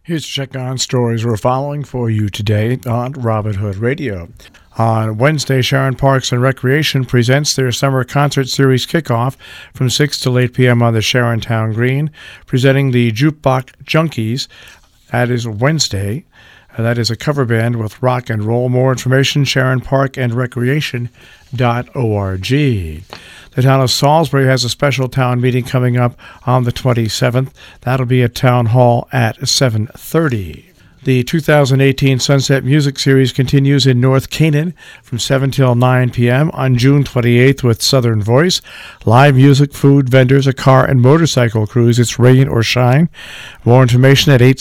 Here's to check on stories we're following for you today on Robin Hood Radio. On Wednesday, Sharon Parks and Recreation presents their summer concert series kickoff from 6 till 8 p.m. on the Sharon Town Green, presenting the Jukebox Junkies. That is Wednesday. That is a cover band with rock and roll. More information, SharonParkandRecreation.org. The town of Salisbury has a special town meeting coming up on the 27th. That'll be at Town Hall at 7:30. The 2018 Sunset Music Series continues in North Canaan from 7 till 9 p.m. on June 28th with Southern Voice, live music, food, vendors, a car and motorcycle cruise. It's rain or shine. More information at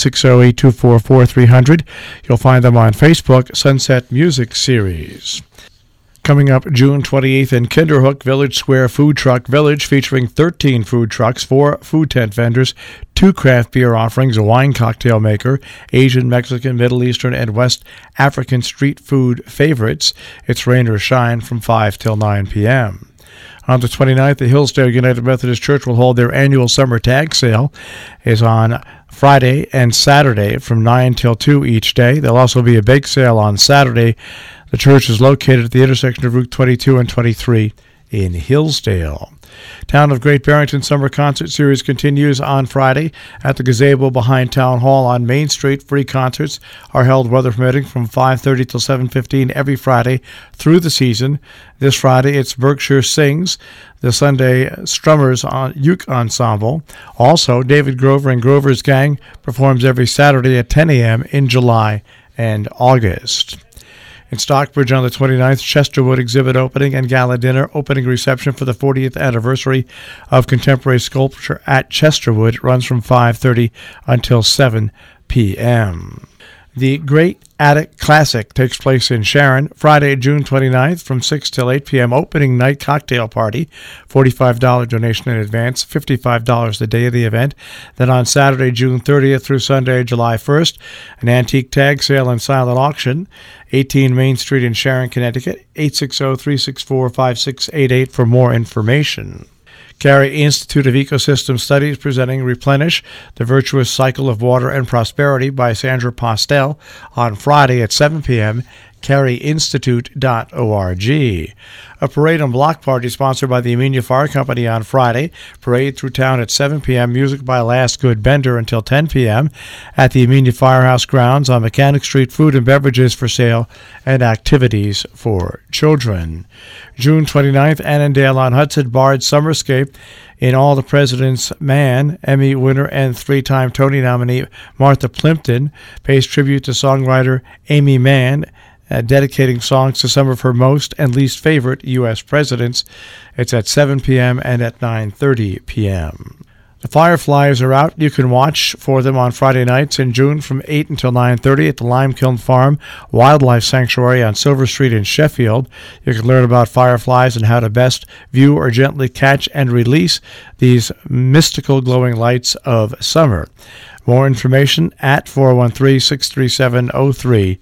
860-824-4300. You'll find them on Facebook, Sunset Music Series. Coming up June 28th in Kinderhook, Village Square Food Truck Village, featuring 13 food trucks, 4 food tent vendors, 2 craft beer offerings, a wine cocktail maker, Asian, Mexican, Middle Eastern, and West African street food favorites. It's rain or shine from 5 till 9 p.m. On the 29th, the Hillsdale United Methodist Church will hold their annual summer tag sale. It's on Friday and Saturday from 9 till 2 each day. There'll also be a bake sale on Saturday. The church is located at the intersection of Route 22 and 23 in Hillsdale. Town of Great Barrington Summer Concert Series continues on Friday at the gazebo behind Town Hall on Main Street. Free concerts are held, weather permitting, from 5:30 till 7:15 every Friday through the season. This Friday, it's Berkshire Sings, the Sunday Strummers Uke Ensemble. Also, David Grover and Grover's Gang performs every Saturday at 10 a.m. in July and August. In Stockbridge on the 29th, Chesterwood exhibit opening and gala dinner opening reception for the 40th anniversary of contemporary sculpture at Chesterwood. It runs from 5:30 until 7 p.m. The Great Attic Classic takes place in Sharon, Friday, June 29th from 6 till 8 p.m. Opening night cocktail party, $45 donation in advance, $55 the day of the event. Then on Saturday, June 30th through Sunday, July 1st, an antique tag sale and silent auction, 18 Main Street in Sharon, Connecticut, 860-364-5688 for more information. Cary Institute of Ecosystem Studies presenting Replenish, the Virtuous Cycle of Water and Prosperity by Sandra Postel on Friday at 7 p.m., caryinstitute.org. A parade and block party sponsored by the Amenia Fire Company on Friday. Parade through town at 7 p.m. Music by Last Good Bender until 10 p.m. at the Amenia Firehouse grounds on Mechanic Street. Food and beverages for sale and activities for children. June 29th, Annandale-on-Hudson Bard Summerscape in All the President's Man. Emmy winner and 3-time Tony nominee Martha Plimpton pays tribute to songwriter Amy Mann, dedicating songs to some of her most and least favorite U.S. presidents. It's at 7 p.m. and at 9:30 p.m. The Fireflies are out. You can watch for them on Friday nights in June from 8 until 9:30 at the Limekiln Farm Wildlife Sanctuary on Silver Street in Sheffield. You can learn about fireflies and how to best view or gently catch and release these mystical glowing lights of summer. More information at 413-637-0320.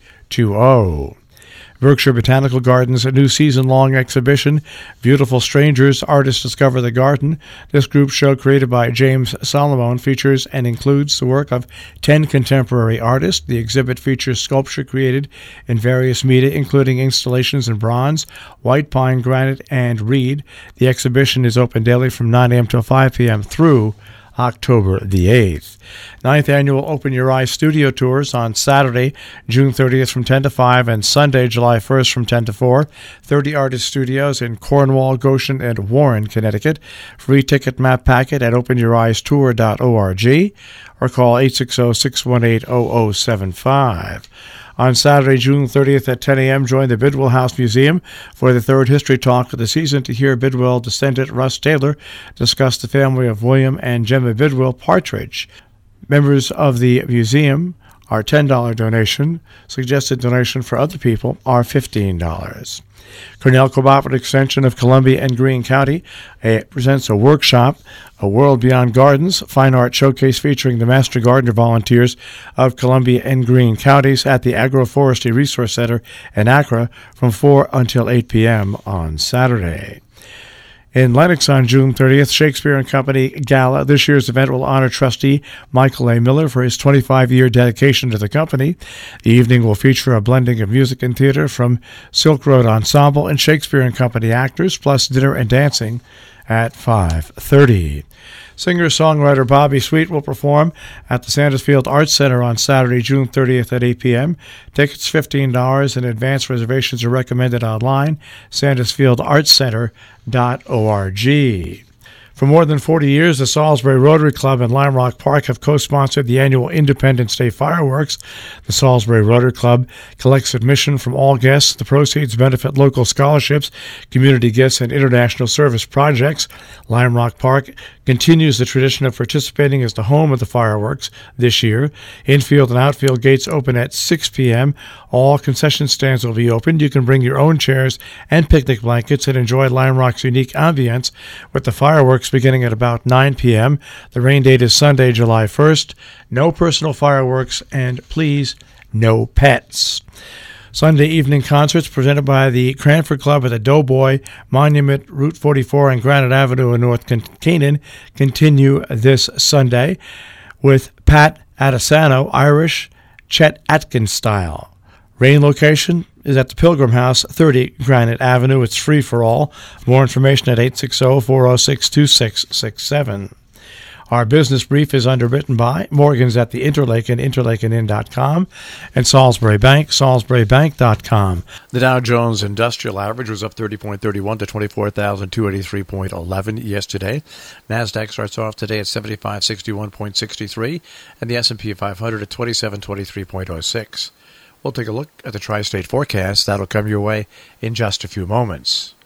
Berkshire Botanical Gardens, a new season-long exhibition, Beautiful Strangers, Artists Discover the Garden. This group show, created by James Solomon, features and includes the work of 10 contemporary artists. The exhibit features sculpture created in various media, including installations in bronze, white pine, granite, and reed. The exhibition is open daily from 9 a.m. till 5 p.m. through October the 8th. 9th Annual Open Your Eyes Studio Tours on Saturday, June 30th from 10 to 5 and Sunday, July 1st from 10 to 4. 30 artist studios in Cornwall, Goshen, and Warren, Connecticut. Free ticket map packet at openyoureyes.tour.org or call 860-618-0075. On Saturday, June 30th at 10 a.m., join the Bidwell House Museum for the third history talk of the season to hear Bidwell descendant Russ Taylor discuss the family of William and Gemma Bidwell Partridge. Members of the museum are $10 donation. Suggested donation for other people are $15. Cornell Cooperative Extension of Columbia and Greene County presents a workshop, A World Beyond Gardens, fine art showcase featuring the Master Gardener volunteers of Columbia and Greene counties at the Agroforestry Resource Center in Accra from 4 until 8 p.m. on Saturday. In Lenox on June 30th, Shakespeare & Company Gala. This year's event will honor trustee Michael A. Miller for his 25-year dedication to the company. The evening will feature a blending of music and theater from Silk Road Ensemble and Shakespeare & Company actors, plus dinner and dancing at 5:30. Singer-songwriter Bobby Sweet will perform at the Sandusfield Arts Center on Saturday, June 30th at 8 p.m. Tickets $15 and advance reservations are recommended online, sandusfieldartscenter.org. For more than 40 years, the Salisbury Rotary Club and Lime Rock Park have co-sponsored the annual Independence Day fireworks. The Salisbury Rotary Club collects admission from all guests. The proceeds benefit local scholarships, community gifts, and international service projects. Lime Rock Park continues the tradition of participating as the home of the fireworks this year. Infield and outfield gates open at 6 p.m. All concession stands will be open. You can bring your own chairs and picnic blankets and enjoy Lime Rock's unique ambience with the fireworks beginning at about 9 p.m. The rain date is Sunday, July 1st. No personal fireworks, and please, no pets. Sunday evening concerts presented by the Cranford Club at the Doughboy Monument, Route 44 and Granite Avenue in North Canaan continue this Sunday with Pat Adesano, Irish, Chet Atkins style. Rain location is at the Pilgrim House, 30 Granite Avenue. It's free for all. More information at 860-406-2667. Our business brief is underwritten by Morgan's at the Interlaken, interlakenin.com, and Salisbury Bank, salisburybank.com. The Dow Jones Industrial Average was up 30.31 to 24,283.11 yesterday. NASDAQ starts off today at 7561.63, and the S&P 500 at 2723.06. We'll take a look at the tri-state forecast. That'll come your way in just a few moments.